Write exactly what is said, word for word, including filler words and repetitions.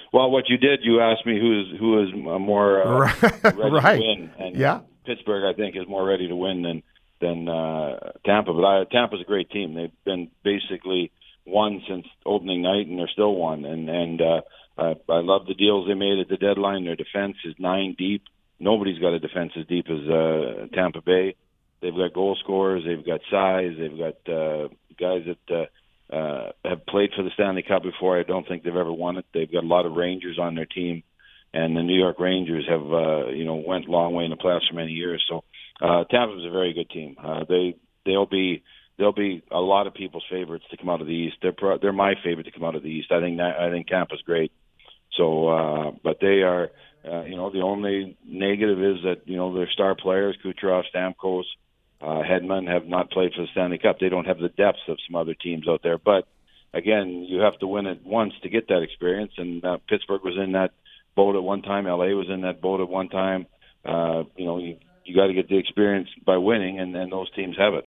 Well, what you did, you asked me who is who is more uh, ready right. to win, and Yeah. Pittsburgh, I think, is more ready to win than than uh, Tampa. But I, Tampa's a great team. They've been basically won since opening night, and they're still one. And and uh, I, I love the deals they made at the deadline. Their defense is nine deep. Nobody's got a defense as deep as uh, Tampa Bay. They've got goal scorers. They've got size. They've got uh, guys that. Uh, Uh, have played for the Stanley Cup before. I don't think they've ever won it. They've got a lot of Rangers on their team, and the New York Rangers have, uh, you know, went a long way in the playoffs for many years. So uh, Tampa's a very good team. Uh, they they'll be they'll be a lot of people's favorites to come out of the East. They're pro- they're my favorite to come out of the East. I think that, I think Tampa's great. So, uh, but they are, uh, you know, the only negative is that you know their star players, Kucherov, Stamkos. Uh, Hedman have not played for the Stanley Cup. They don't have the depth of some other teams out there. But, again, you have to win it once to get that experience. And uh, Pittsburgh was in that boat at one time. L A was in that boat at one time. Uh, you know, you, you got to get the experience by winning, and, and those teams have it.